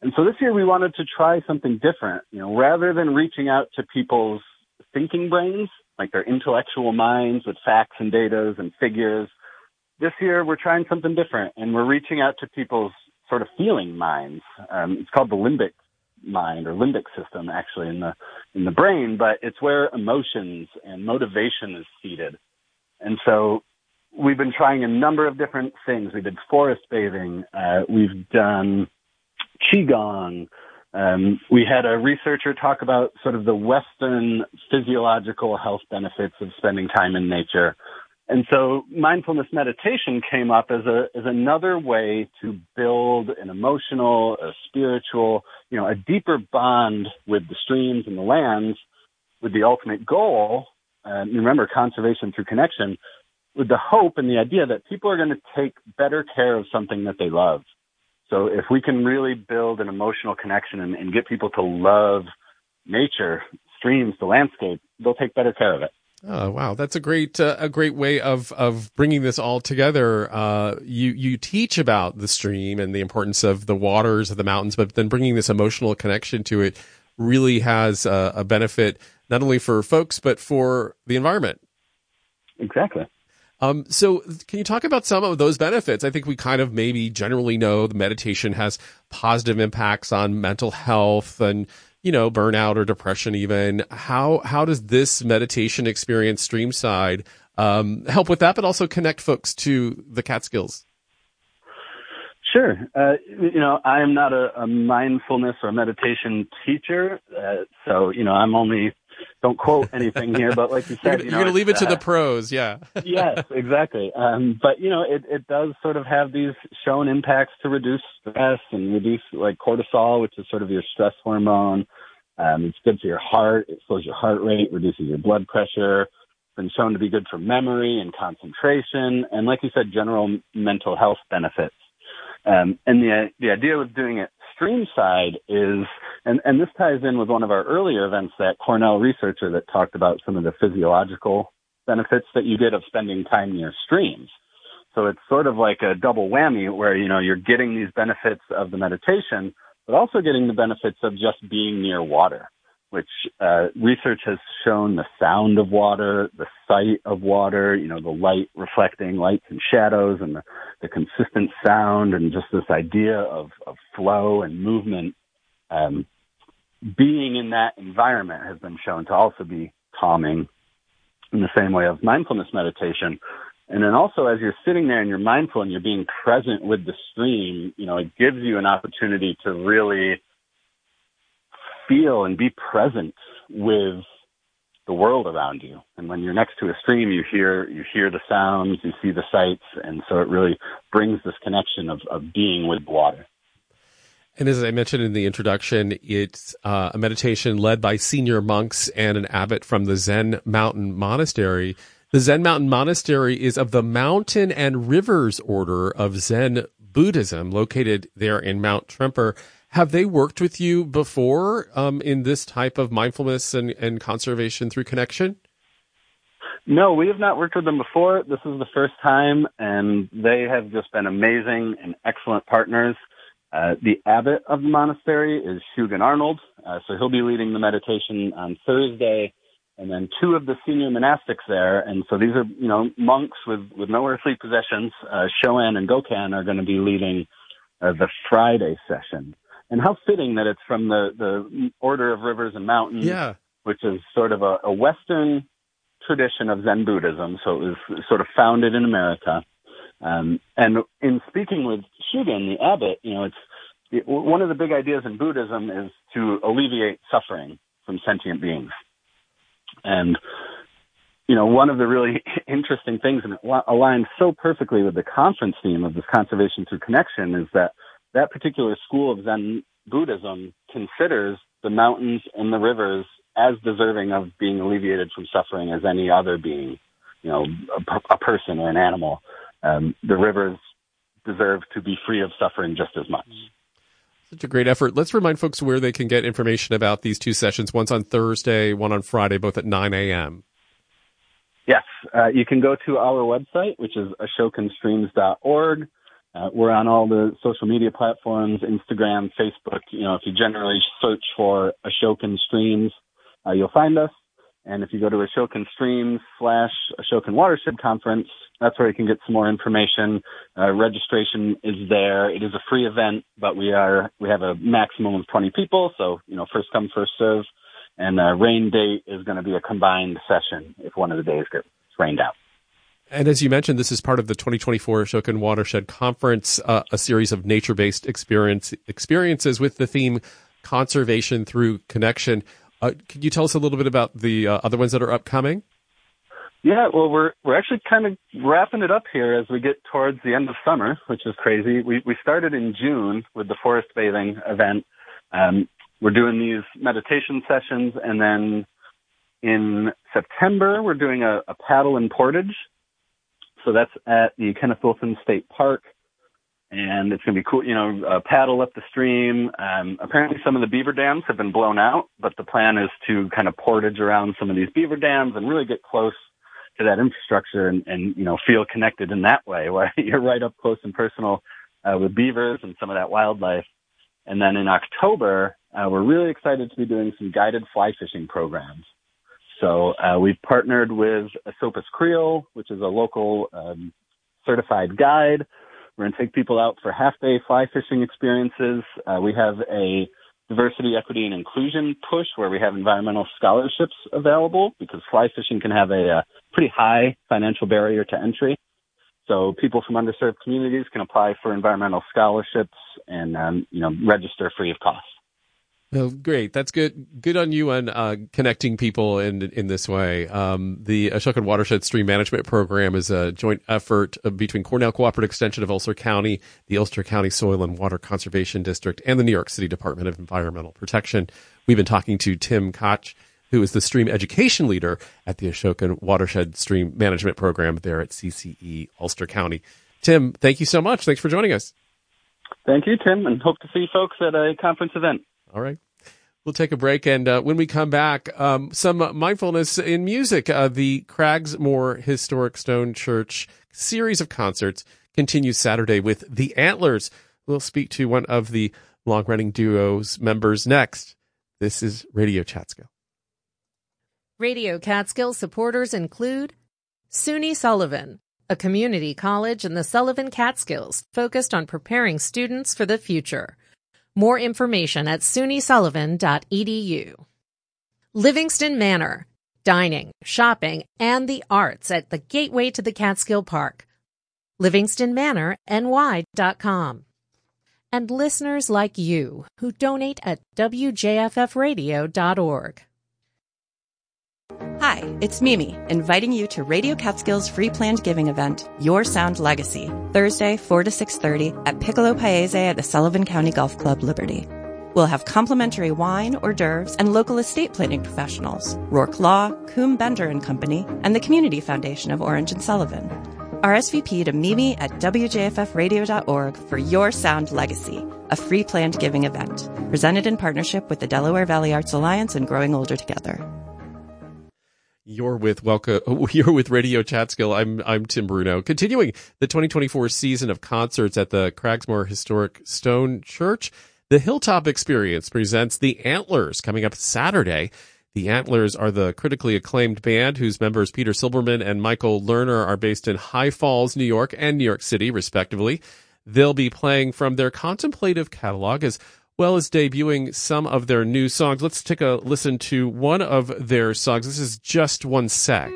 And so this year we wanted to try something different. Rather than reaching out to people's thinking brains, like their intellectual minds with facts and data and figures, this year we're trying something different, and we're reaching out to people's sort of feeling minds. It's called the limbic mind, or limbic system, actually, in the brain, but it's where emotions and motivation is seated. And so we've been trying a number of different things. We did forest bathing. We've done Qigong. We had a researcher talk about sort of the Western physiological health benefits of spending time in nature. And so mindfulness meditation came up as another way to build an emotional, a spiritual, a deeper bond with the streams and the lands, with the ultimate goal, remember, conservation through connection, with the hope and the idea that people are going to take better care of something that they love. So if we can really build an emotional connection and get people to love nature, streams, the landscape, they'll take better care of it. Oh, wow. That's a great way of bringing this all together. You teach about the stream and the importance of the waters of the mountains, but then bringing this emotional connection to it really has a benefit not only for folks, but for the environment. Exactly. So can you talk about some of those benefits? I think we kind of maybe generally know the meditation has positive impacts on mental health and, burnout or depression even. How does this meditation experience, Streamside, help with that, but also connect folks to the Catskills? Sure. I am not a mindfulness or meditation teacher. So, I'm only, don't quote anything here, but like you said, you're going to leave it to the pros. Yeah. Yes, exactly. But it does sort of have these shown impacts to reduce stress and reduce like cortisol, which is sort of your stress hormone. It's good for your heart. It slows your heart rate, reduces your blood pressure. It's been shown to be good for memory and concentration. And like you said, general mental health benefits. And the idea with doing it Streamside is, and this ties in with one of our earlier events, that Cornell researcher that talked about some of the physiological benefits that you get of spending time near streams. So it's sort of like a double whammy where, you're getting these benefits of the meditation, but also getting the benefits of just being near water, which research has shown the sound of water, the sight of water, the light reflecting lights and shadows, and the consistent sound, and just this idea of flow and movement. Being in that environment has been shown to also be calming in the same way of mindfulness meditation. And then also, as you're sitting there and you're mindful and you're being present with the stream, it gives you an opportunity to really feel and be present with the world around you. And when you're next to a stream, you hear the sounds, you see the sights, and so it really brings this connection of being with water. And as I mentioned in the introduction, it's a meditation led by senior monks and an abbot from the Zen Mountain Monastery. The Zen Mountain Monastery is of the Mountain and Rivers Order of Zen Buddhism, located there in Mount Tremper. Have they worked with you before in this type of mindfulness and conservation through connection? No, we have not worked with them before. This is the first time, and they have just been amazing and excellent partners. The abbot of the monastery is Shugen Arnold, so he'll be leading the meditation on Thursday, and then two of the senior monastics there, and so these are, monks with no earthly possessions, Shoan and Gokan, are going to be leading the Friday session. And how fitting that it's from the Order of Rivers and Mountains, which is sort of a Western tradition of Zen Buddhism, so it was sort of founded in America. And in speaking with Shugen, the abbot, one of the big ideas in Buddhism is to alleviate suffering from sentient beings. And, one of the really interesting things, and it aligns so perfectly with the conference theme of this conservation through connection, is that particular school of Zen Buddhism considers the mountains and the rivers as deserving of being alleviated from suffering as any other being, a person or an animal. The rivers deserve to be free of suffering just as much. Such a great effort. Let's remind folks where they can get information about these two sessions. One's on Thursday, one on Friday, both at 9 a.m. Yes. You can go to our website, which is ashokanstreams.org. We're on all the social media platforms, Instagram, Facebook. If you generally search for Ashokan Streams, you'll find us. And if you go to Ashokan Streams / Ashokan Watershed Conference, that's where you can get some more information. Registration is there. It is a free event, but we have a maximum of 20 people. So, first come, first serve. And rain date is going to be a combined session if one of the days gets rained out. And as you mentioned, this is part of the 2024 Ashokan Watershed Conference, a series of nature-based experiences with the theme Conservation Through Connection. Could you tell us a little bit about the other ones that are upcoming? Yeah, well, we're actually kind of wrapping it up here as we get towards the end of summer, which is crazy. We started in June with the forest bathing event. We're doing these meditation sessions, and then in September, we're doing a paddle and portage. So that's at the Kenneth Wilson State Park, and it's going to be cool, paddle up the stream. Apparently some of the beaver dams have been blown out, but the plan is to kind of portage around some of these beaver dams and really get close to that infrastructure and feel connected in that way, where you're right up close and personal with beavers and some of that wildlife. And then in October, we're really excited to be doing some guided fly fishing programs. So we've partnered with Esopus Creole, which is a local certified guide. We're going to take people out for half-day fly fishing experiences. We have a diversity, equity, and inclusion push where we have environmental scholarships available because fly fishing can have a pretty high financial barrier to entry. So people from underserved communities can apply for environmental scholarships and, register free of cost. Oh, great. That's good. Good on you on connecting people in this way. The Ashokan Watershed Stream Management Program is a joint effort between Cornell Cooperative Extension of Ulster County, the Ulster County Soil and Water Conservation District, and the New York City Department of Environmental Protection. We've been talking to Tim Koch, who is the stream education leader at the Ashokan Watershed Stream Management Program there at CCE Ulster County. Tim, thank you so much. Thanks for joining us. Thank you, Tim, and hope to see folks at a conference event. All right. We'll take a break, and when we come back, some mindfulness in music. The Cragsmore Historic Stone Church series of concerts continues Saturday with the Antlers. We'll speak to one of the long-running duo's members next. This is Radio Catskill. Radio Catskill supporters include SUNY Sullivan, a community college in the Sullivan Catskills focused on preparing students for the future. More information at sunysullivan.edu. Livingston Manor, dining, shopping, and the arts at the gateway to the Catskill Park. LivingstonManorNY.com. And listeners like you who donate at WJFFradio.org. Hi, it's Mimi, inviting you to Radio Catskill's free planned giving event, Your Sound Legacy, Thursday, 4 to 6:30 at Piccolo Paese at the Sullivan County Golf Club, Liberty. We'll have complimentary wine, hors d'oeuvres, and local estate planning professionals, Rourke Law, Coombe Bender and Company, and the Community Foundation of Orange and Sullivan. RSVP to Mimi at WJFFradio.org for Your Sound Legacy, a free planned giving event, presented in partnership with the Delaware Valley Arts Alliance and Growing Older Together. You're with Radio Catskill. I'm Tim Bruno. Continuing the 2024 season of concerts at the Cragsmore Historic Stone Church, the Hilltop Experience presents the Antlers coming up Saturday. The Antlers are the critically acclaimed band whose members Peter Silberman and Michael Lerner are based in High Falls, New York, and New York City, respectively. They'll be playing from their contemplative catalog as well as debuting some of their new songs. Let's take a listen to one of their songs. This is Just One Sec.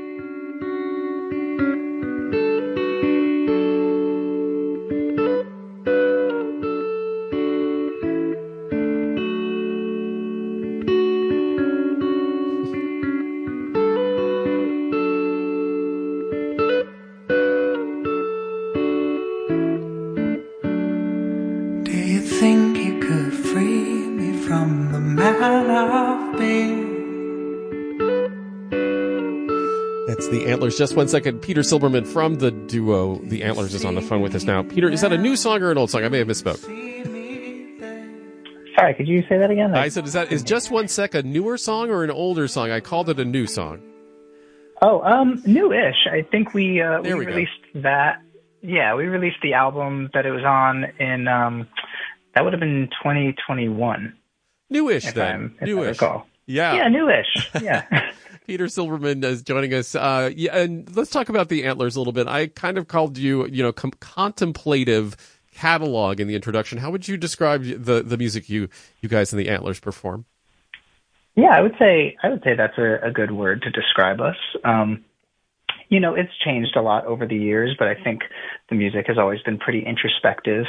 That's the Antlers. Just one second. Peter Silberman from the duo The Antlers is on the phone with us now. Peter, is that a new song or an old song? I may have misspoke. Sorry, could you say that again? I said, is Just One Sec a newer song or an older song? I called it a new song. Oh, newish. I think we released that we released the album that it was on in, that would have been 2021. Newish then. Newish. Yeah, newish. Yeah. Peter Silverman is joining us. And let's talk about the Antlers a little bit. I kind of called you, contemplative catalog in the introduction. How would you describe the music you guys in the Antlers perform? Yeah, I would say that's a good word to describe us. It's changed a lot over the years, but I think the music has always been pretty introspective.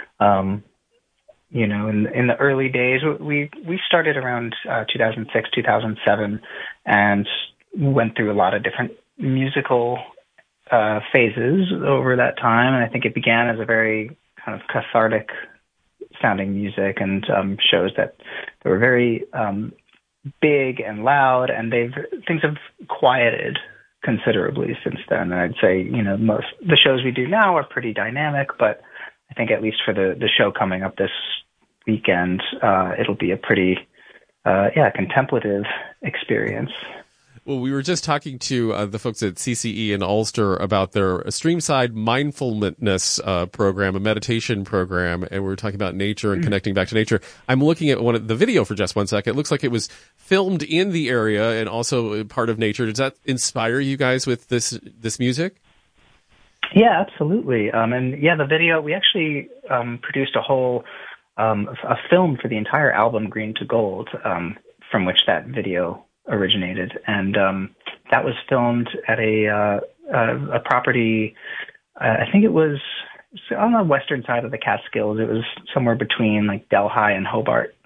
In the early days, we started around 2006, 2007, and went through a lot of different musical phases over that time. And I think it began as a very kind of cathartic sounding music, and shows that they were very big and loud, and things have quieted considerably since then. And I'd say, most the shows we do now are pretty dynamic, but I think at least for the show coming up this weekend, it'll be a pretty, contemplative experience. Well, we were just talking to the folks at CCE in Ulster about their Streamside Mindfulness program, a meditation program, and we were talking about nature and connecting back to nature. I'm looking at the video for just one second. It looks like it was filmed in the area and also part of nature. Does that inspire you guys with this music? Yeah, absolutely. The video, we actually produced a whole a film for the entire album, Green to Gold, from which that video originated, and that was filmed at a property. I think it was on the western side of the Catskills. It was somewhere between like Delhi and Hobart,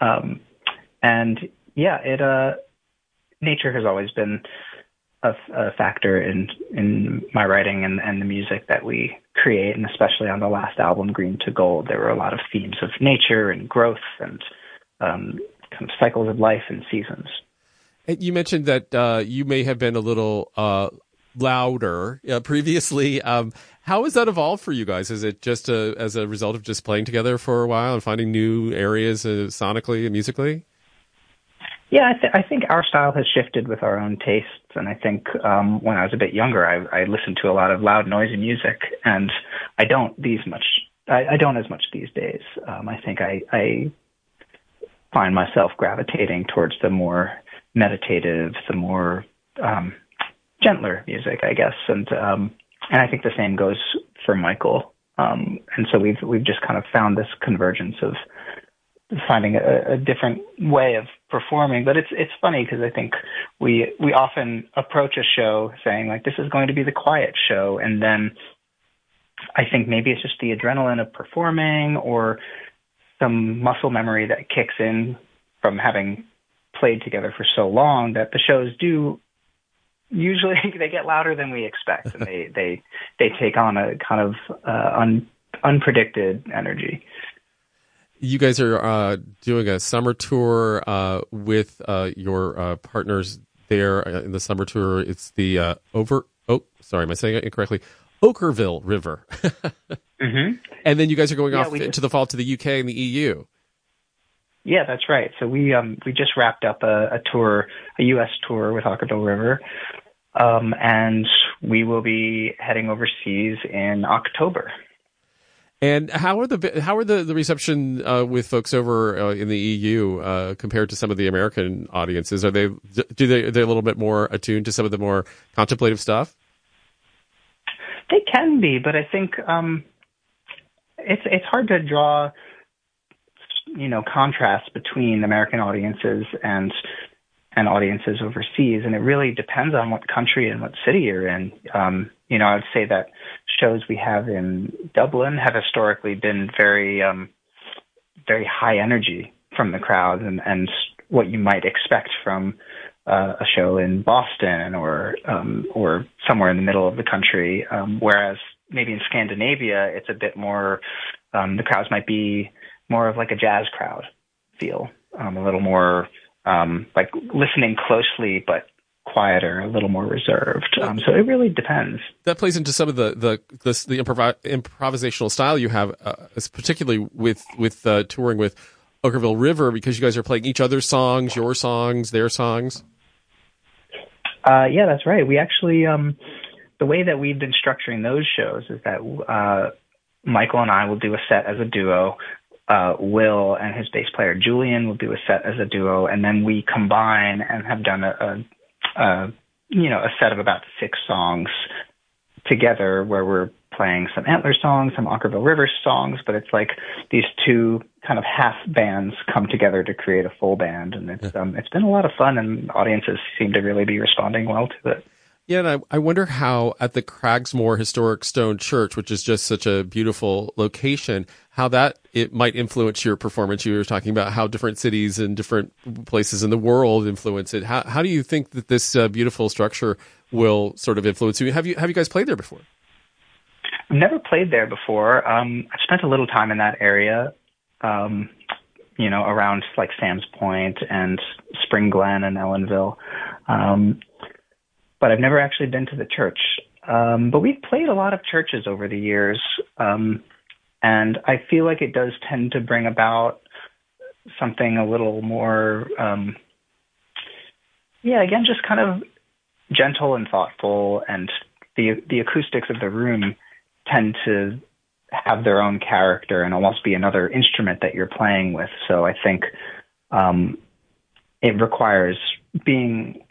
nature has always been a factor in my writing and the music that we create, and especially on the last album, Green to Gold, there were a lot of themes of nature and growth and kind of cycles of life and seasons. You mentioned that you may have been a little louder previously. How has that evolved for you guys? Is it just as a result of just playing together for a while and finding new areas sonically and musically? Yeah, I think our style has shifted with our own tastes. And I think when I was a bit younger, I listened to a lot of loud, noisy music, and I don't as much these days. I think I find myself gravitating towards the more meditative, the more gentler music, I guess, and I think the same goes for Michael. And so we've just kind of found this convergence of finding a different way of performing. But it's funny because I think we often approach a show saying like, this is going to be the quiet show, and then I think maybe it's just the adrenaline of performing or some muscle memory that kicks in from having played together for so long that the shows do usually they get louder than we expect, and they take on a kind of unpredicted energy. You guys are doing a summer tour with your partners there in the summer tour. It's the am I saying it incorrectly? Okkervil River. Mm-hmm. And then you guys are going off into the fall to the UK and the EU. Yeah, that's right. So we just wrapped up a tour, a U.S. tour with Okkervil River, and we will be heading overseas in October. And how are the reception with folks over in the EU compared to some of the American audiences? Are they a little bit more attuned to some of the more contemplative stuff? They can be, but I think it's hard to draw contrasts between American audiences and audiences overseas, and it really depends on what country and what city you're in. I would say that shows we have in Dublin have historically been very, very high energy from the crowd, and what you might expect from a show in Boston or somewhere in the middle of the country. Whereas maybe in Scandinavia, it's a bit more. The crowds might be more of like a jazz crowd feel, a little more like listening closely, but quieter, a little more reserved. So it really depends. That plays into some of the improvisational style you have, particularly with touring with Okkervil River, because you guys are playing each other's songs, your songs, their songs. Yeah, that's right. We actually the way that we've been structuring those shows is that Michael and I will do a set as a duo. Will and his bass player Julian will do a set as a duo, and then we combine and have done a set of about 6 songs together where we're playing some Antler songs, some Ockerville River songs, but it's like these 2 kind of half bands come together to create a full band, and it's been a lot of fun, and audiences seem to really be responding well to it. Yeah, and I wonder how at the Cragsmore Historic Stone Church, which is just such a beautiful location, how it might influence your performance. You were talking about how different cities and different places in the world influence it. How do you think that this beautiful structure will sort of influence you? Have you guys played there before? I've never played there before. I've spent a little time in that area, around like Sam's Point and Spring Glen and Ellenville. But I've never actually been to the church. But we've played a lot of churches over the years. And I feel like it does tend to bring about something a little more, again, just kind of gentle and thoughtful. And the acoustics of the room tend to have their own character and almost be another instrument that you're playing with. So I think it requires being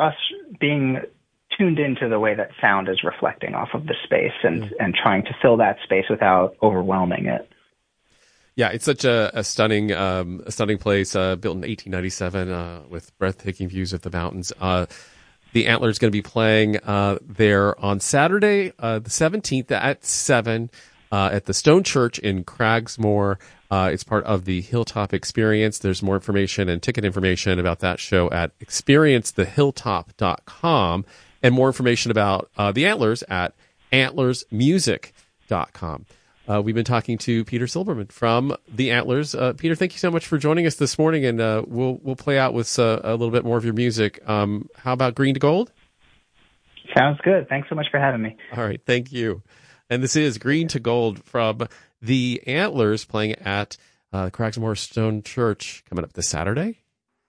tuned into the way that sound is reflecting off of the space and trying to fill that space without overwhelming it. Yeah, it's such a stunning place, built in 1897 with breathtaking views of the mountains. The Antler is going to be playing there on Saturday, the 17th at 7 at the Stone Church in Cragsmore. It's part of the Hilltop Experience. There's more information and ticket information about that show at experiencethehilltop.com. And more information about the Antlers at antlersmusic.com. We've been talking to Peter Silberman from the Antlers. Peter, thank you so much for joining us this morning, and we'll play out with a little bit more of your music. How about Green to Gold? Sounds good. Thanks so much for having me. All right, thank you. And this is Green to Gold from the Antlers playing at Cragsmore Stone Church coming up this Saturday.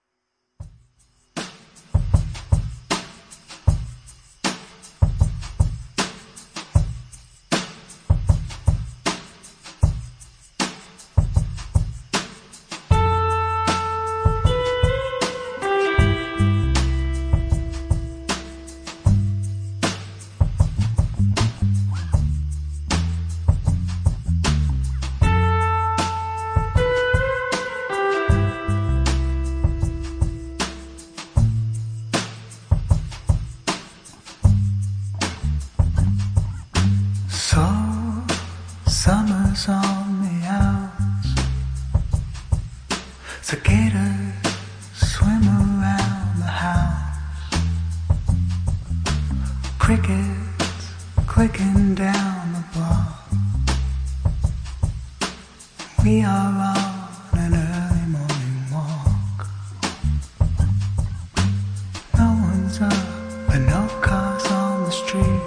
Summer's on the outs, cicadas swim around the house, crickets clicking down the block. We are on an early morning walk. No one's up and no cars on the street,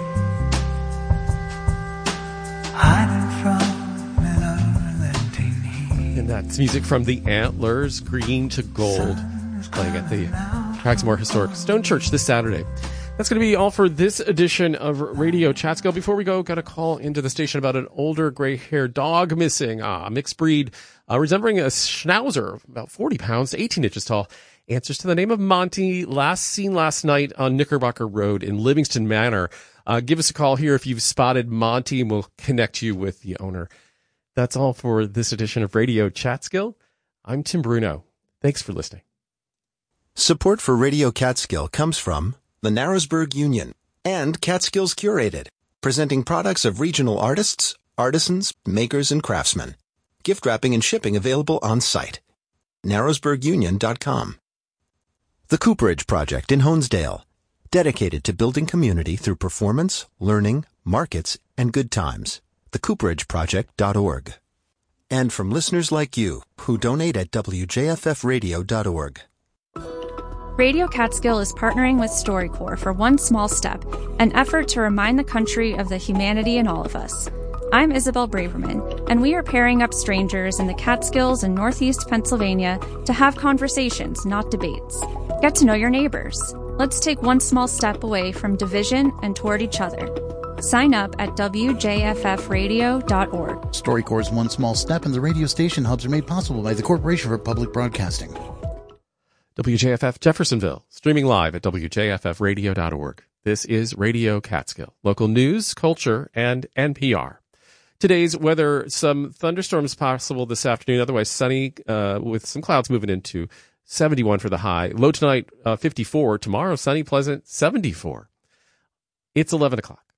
hiding from an unrelenting heat. And that's music from the Antlers, Green to Gold, playing at the Cragsmore Historic Stone Church this Saturday. That's going to be all for this edition of Radio Catskill. Before we go, got a call into the station about an older gray-haired dog missing. A mixed breed resembling a Schnauzer, about 40 pounds to 18 inches tall. Answers to the name of Monty, last seen last night on Knickerbocker Road in Livingston Manor. Give us a call here if you've spotted Monty, and we'll connect you with the owner. That's all for this edition of Radio Catskill. I'm Tim Bruno. Thanks for listening. Support for Radio Catskill comes from the Narrowsburg Union and Catskills Curated, presenting products of regional artists, artisans, makers, and craftsmen. Gift wrapping and shipping available on site. narrowsburgunion.com. The Cooperage Project in Honesdale, dedicated to building community through performance, learning, markets, and good times. TheCooperageProject.org. And from listeners like you who donate at WJFFradio.org. Radio Catskill is partnering with StoryCorps for One Small Step, an effort to remind the country of the humanity in all of us. I'm Isabel Braverman, and we are pairing up strangers in the Catskills and Northeast Pennsylvania to have conversations, not debates. Get to know your neighbors. Let's take one small step away from division and toward each other. Sign up at WJFFradio.org. StoryCorps' One Small Step and the radio station hubs are made possible by the Corporation for Public Broadcasting. WJFF Jeffersonville, streaming live at WJFFradio.org. This is Radio Catskill, local news, culture, and NPR. Today's weather, some thunderstorms possible this afternoon, otherwise sunny with some clouds moving into 71 for the high. Low tonight, 54. Tomorrow, sunny, pleasant, 74. It's 11 o'clock.